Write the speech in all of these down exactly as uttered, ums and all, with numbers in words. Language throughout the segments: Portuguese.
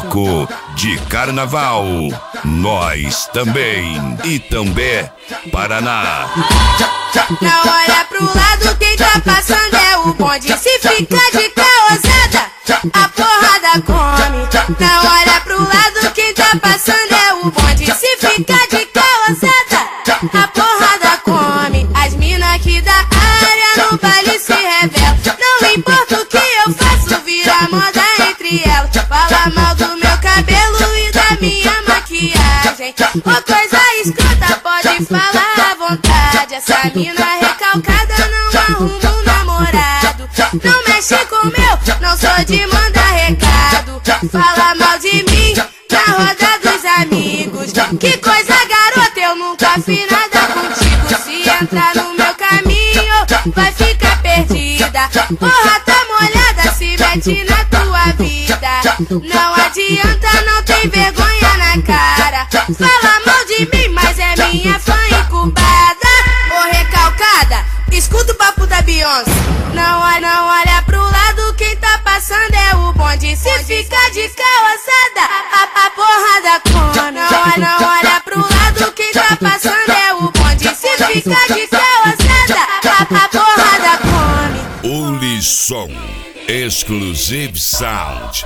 bloco de carnaval. Nós também. Itambé, Paraná. Não olha pro lado, quem tá passando é o bonde. Se ficar de caosada, a porrada come. Não olha pro lado, quem tá passando é o bonde. Se ficar de caosada, a porrada come. As mina aqui da área no baile se revelam. Não importa o que eu faço, vira moda entre elas. Fala mal do meu cabelo e da minha maquiagem. Ô coisa escrota, pode falar à vontade. Essa mina recalcada não arruma um namorado. Não mexe com o meu, não sou de mandar recado. Fala mal de mim na roda dos amigos. Que coisa garota, eu nunca fiz nada contigo. Se entrar no meu caminho, vai ficar perdida. Porra, tá molhada, se mete na tua vida. Não adianta, não tem vergonha na cara. Fala mal de mim, mas é minha fã incubada. Ô recalcada, escuta o papo da Beyoncé. Não olha, não olha pro lado, quem tá passando é o bonde. Se ficar de caosada, a, a porrada come. Não olha, não olha pro lado, quem tá passando é o bonde. Se ficar de caosada, a, a porrada come. Ulisson, Exclusive Sound.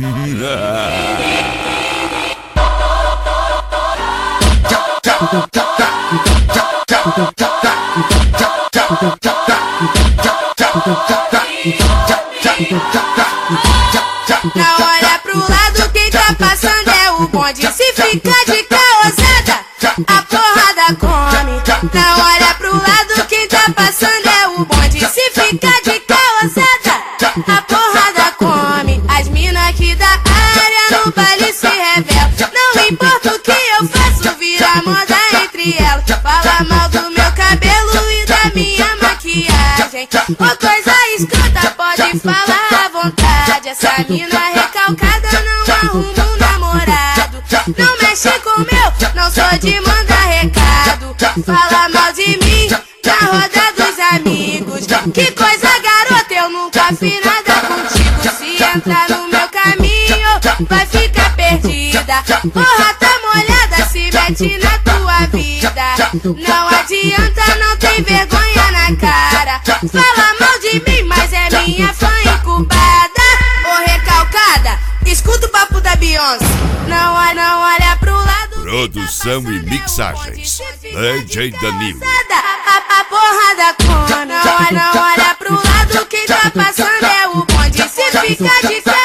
Não olha pro lado, quem tá passando é o bonde. Se ficar de caosada, a porrada come. Não olha pro lado, quem tá passando é o bonde. Se ficar de caosada, a porrada come. As mina aqui da área no baile se revelam. Não importa o que eu faço, vira moda entre elas. Fala mal do meu cabelo e da minha maquiagem. Ô coisa escrota, pode falar à vontade. Essa mina recalcada não arruma um namorado. Não mexe com o meu, não sou de mandar recado. Fala mal de mim na roda dos amigos. Que coisa garota, eu nunca fiz nada contigo. Se entrar no meu caminho, vai ficar perdida. Porra, tá molhada, se mete na tua vida. Não adianta, não tem vergonha na cara. Fala mal de mim, mas é minha fã incubada. Ô recalcada, escuta o papo da Beyoncé. Não olha, não olha pro lado. Produção e mixagens, D J Danilo. A, a porrada come. Não olha, não olha pro lado, quem tá passando é o bonde. Se ficar de